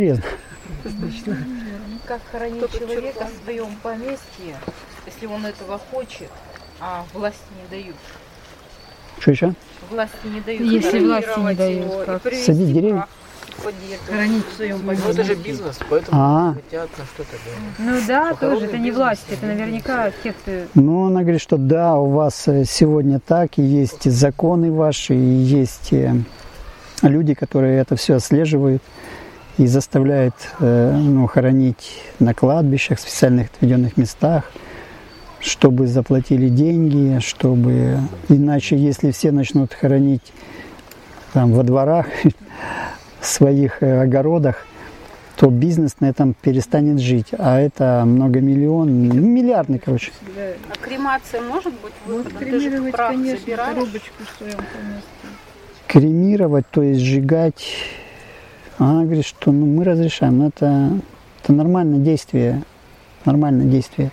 Как хоронить человека в своем поместье, если он этого хочет, а власти не дают? Что еще? Власти не дают. Если власти не дают, как? Садить деревья? Хоронить в своем поместье. Ну это же бизнес, поэтому хотят на что-то делать. Ну да, тоже, это не власть, это наверняка те, кто... Ну, она говорит, что да, у вас сегодня так, и есть законы ваши, и есть люди, которые это все отслеживают и заставляют хоронить на кладбищах, в специальных отведенных местах, чтобы заплатили деньги, чтобы... Иначе, если все начнут хоронить там во дворах, в своих огородах, то бизнес на этом перестанет жить. А это миллиардный, короче. А кремация может быть выходом? Ты же Кремировать, прах конечно, собираешь. коробочку в своем поместье. Кремировать, то есть сжигать. Она говорит, что мы разрешаем. Но это нормальное действие. Нормальное действие.